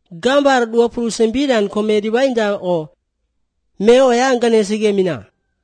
gambar 29 komedi bainda o meo ya ngane sige mina.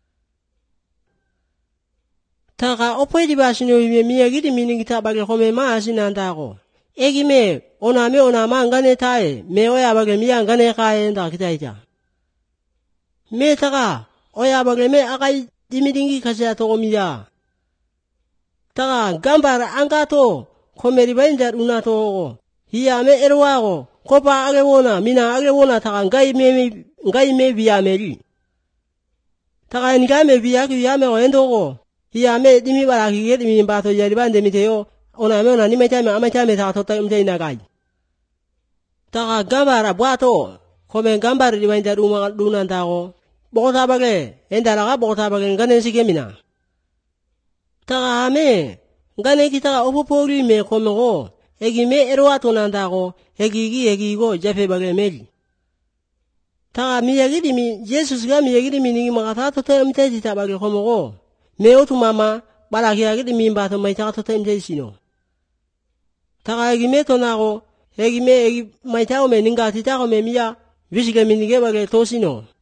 Taka opwedi basino miyagidi mini kita bage kome maa sinanda ko. Egi me onama ngane tae meo ya bage miya ngane kae nda kita ita. Me taka oya bage me akai dimidingi kasi atoko miya. Taka gambar angato komedi bainda unato ko. Hiya me erwa ko. Kopa agewona mina agewona taka ngai me biya meri. Taka nga me biya ki ya me endo ko. Hiya me dimi bara ki get mi bato yari bande miteo ona ni meta me amata me ta tota imte nagai. Taka gambara bwato kome gambar di bainda duna ndako. Bokota bage enda laga bokota bage ngane sige mina. Taka me ngane kita opopori me kome ko. Egi me erwa to nandako egi go jafe bage meri. Taka miyagidi mi Jesus ga miyagidi mi ni makata tota imte dita bage kome ko. Meo tu mama balaki agidi mimba to mai ta to temje sino. Taka egi me to nako egi mai ta o me ninga ti ta o me miya visige minige bage to sino.